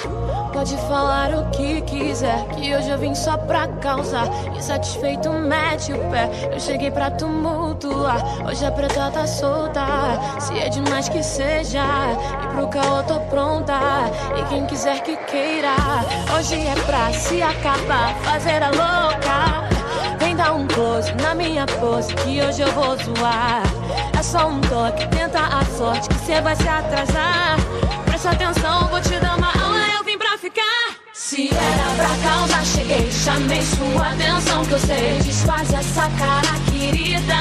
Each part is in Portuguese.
Pode falar o que quiser, que hoje eu vim só pra causar. Insatisfeito, mete o pé, eu cheguei pra tumultuar. Hoje a preta tá solta, se é demais que seja. E pro caô tô pronta, e quem quiser que queira. Hoje é pra se acabar, fazer a louca. Vem dar um close na minha pose, que hoje eu vou zoar. É só um toque, tenta a sorte, que cê vai se atrasar. Presta atenção, vou te dar uma aula, eu vim pra ficar. Se era pra causar, cheguei, chamei sua atenção, que eu sei, desfaz essa cara, querida.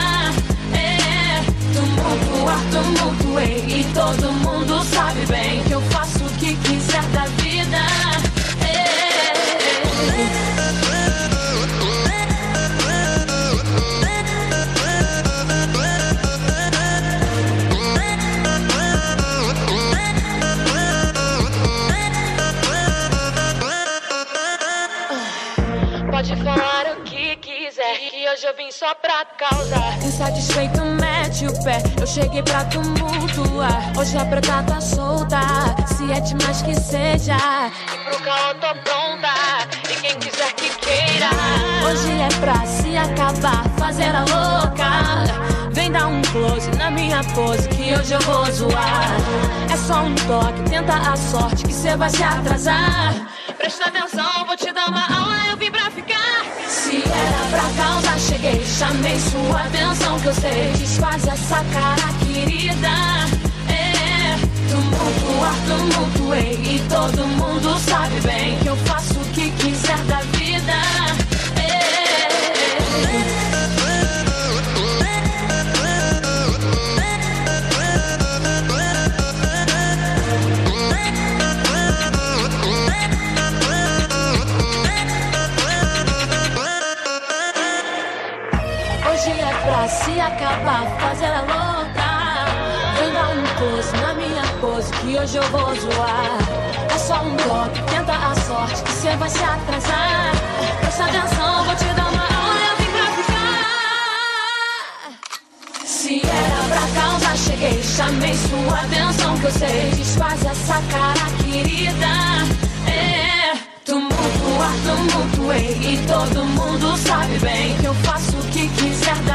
Tumultuei, e todo mundo sabe bem que eu faço o que quiser da vida. Pode falar o que quiser, que hoje eu vim só pra causar. Insatisfeito, mete o pé, eu cheguei pra tumultuar. Hoje a preta tá solta, se é demais que seja. E pro caô tô pronta, e quem quiser que queira. Hoje é pra se acabar, fazer a louca. Vem dar um close na minha pose, que hoje eu vou zoar. É só um toque, tenta a sorte, que cê vai se atrasar. Presta atenção, vou te dar uma aula, eu vim pra ficar. Se era pra causar, cheguei, chamei sua atenção, que eu sei, desfaz essa cara, querida. Tumultuei, e todo mundo sabe bem que eu faço o que quiser da vida. Hoje é pra se acabar, fazer a louca. Vem dar um close na minha pose, que hoje eu vou zoar. É só um toque, tenta a sorte, que cê vai se atrasar. Presta atenção, vou te dar uma aula, eu vim pra ficar. Se era pra causar, cheguei, chamei sua atenção, que eu sei, desfaz essa cara, querida. Tumultuei, e todo mundo sabe bem que eu faço o que quiser da